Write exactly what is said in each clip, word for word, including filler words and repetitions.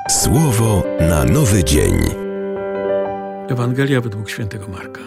Słowo na nowy dzień. Ewangelia według świętego Marka.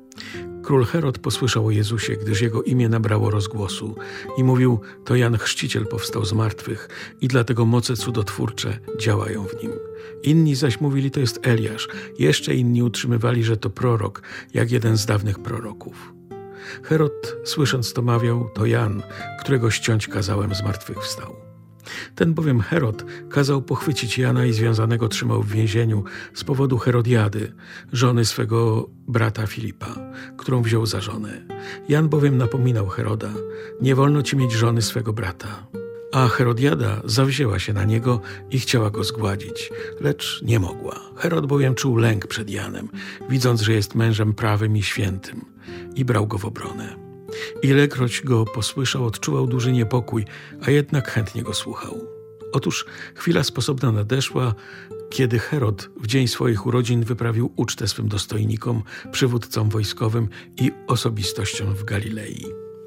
Król Herod posłyszał o Jezusie, gdyż jego imię nabrało rozgłosu i mówił: to Jan Chrzciciel powstał z martwych i dlatego moce cudotwórcze działają w nim. Inni zaś mówili: to jest Eliasz. Jeszcze inni utrzymywali, że to prorok, jak jeden z dawnych proroków. Herod, słysząc to, mawiał: to Jan, którego ściąć kazałem, z martwych wstał. Ten bowiem Herod kazał pochwycić Jana i związanego trzymał w więzieniu z powodu Herodiady, żony swego brata Filipa, którą wziął za żonę. Jan bowiem napominał Heroda: nie wolno ci mieć żony swego brata. A Herodiada zawzięła się na niego i chciała go zgładzić, lecz nie mogła. Herod bowiem czuł lęk przed Janem, widząc, że jest mężem prawym i świętym, i brał go w obronę. Ilekroć go posłyszał, odczuwał duży niepokój, a jednak chętnie go słuchał. Otóż chwila sposobna nadeszła, kiedy Herod w dzień swoich urodzin wyprawił ucztę swym dostojnikom, przywódcom wojskowym i osobistościom w Galilei.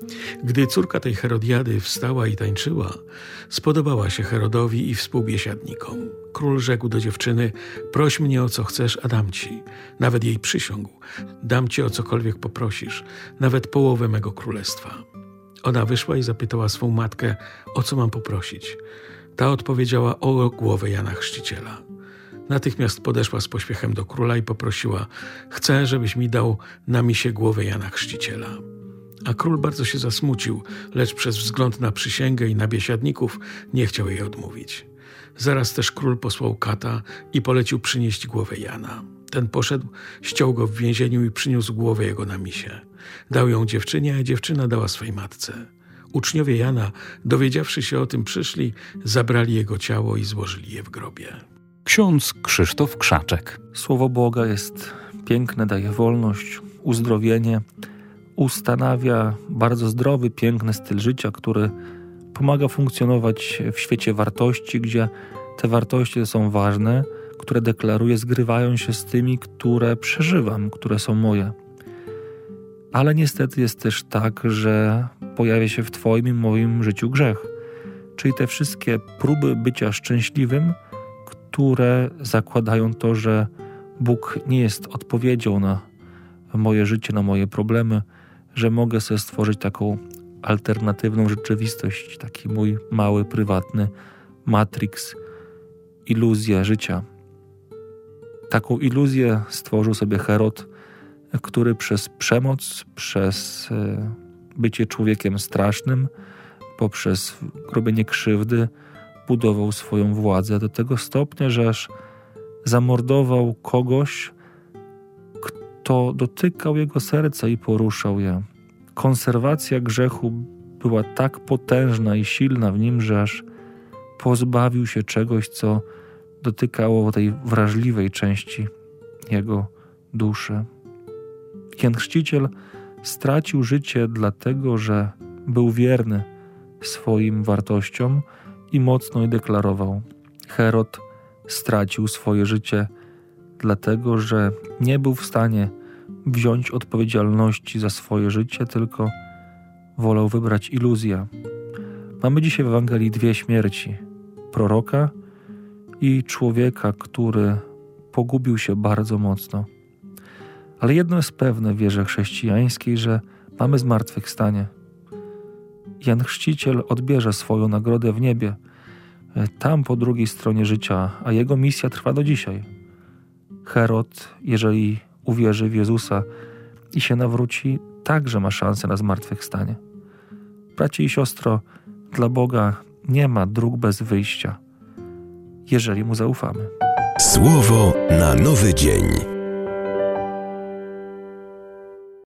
Gdy córka tej Herodiady wstała i tańczyła, spodobała się Herodowi i współbiesiadnikom. Król rzekł do dziewczyny: proś mnie o co chcesz, a dam ci. Nawet jej przysiągł: dam ci o cokolwiek poprosisz, nawet połowę mego królestwa. Ona wyszła i zapytała swą matkę: o co mam poprosić? Ta odpowiedziała: o głowę Jana Chrzciciela. Natychmiast podeszła z pośpiechem do króla i poprosiła: chcę, żebyś mi dał na misie głowę Jana Chrzciciela. A król bardzo się zasmucił, lecz przez wzgląd na przysięgę i na biesiadników nie chciał jej odmówić. Zaraz też król posłał kata i polecił przynieść głowę Jana. Ten poszedł, ściął go w więzieniu i przyniósł głowę jego na misie. Dał ją dziewczynie, a dziewczyna dała swej matce. Uczniowie Jana, dowiedziawszy się o tym, przyszli, zabrali jego ciało i złożyli je w grobie. Ksiądz Krzysztof Krzaczek. Słowo Boga jest piękne, daje wolność, uzdrowienie, ustanawia bardzo zdrowy, piękny styl życia, który pomaga funkcjonować w świecie wartości, gdzie te wartości są ważne, które deklaruję, zgrywają się z tymi, które przeżywam, które są moje. Ale niestety jest też tak, że pojawia się w Twoim i moim życiu grzech. Czyli te wszystkie próby bycia szczęśliwym, które zakładają to, że Bóg nie jest odpowiedzią na moje życie, na moje problemy, że mogę sobie stworzyć taką alternatywną rzeczywistość, taki mój mały, prywatny matrix, iluzja życia. Taką iluzję stworzył sobie Herod, który przez przemoc, przez bycie człowiekiem strasznym, poprzez robienie krzywdy budował swoją władzę do tego stopnia, że aż zamordował kogoś, kto dotykał jego serca i poruszał je. Konserwacja grzechu była tak potężna i silna w nim, że aż pozbawił się czegoś, co dotykało tej wrażliwej części jego duszy. Jan Chrzciciel stracił życie dlatego, że był wierny swoim wartościom i mocno je deklarował. Herod stracił swoje życie dlatego, że nie był w stanie wziąć odpowiedzialności za swoje życie, tylko wolał wybrać iluzję. Mamy dzisiaj w Ewangelii dwie śmierci. Proroka i człowieka, który pogubił się bardzo mocno. Ale jedno jest pewne w wierze chrześcijańskiej, że mamy zmartwychwstanie. Jan Chrzciciel odbierze swoją nagrodę w niebie, tam po drugiej stronie życia, a jego misja trwa do dzisiaj. Herod, jeżeli uwierzy w Jezusa i się nawróci, także ma szansę na zmartwychwstanie. Bracie i siostro, dla Boga nie ma dróg bez wyjścia, jeżeli Mu zaufamy. Słowo na nowy dzień.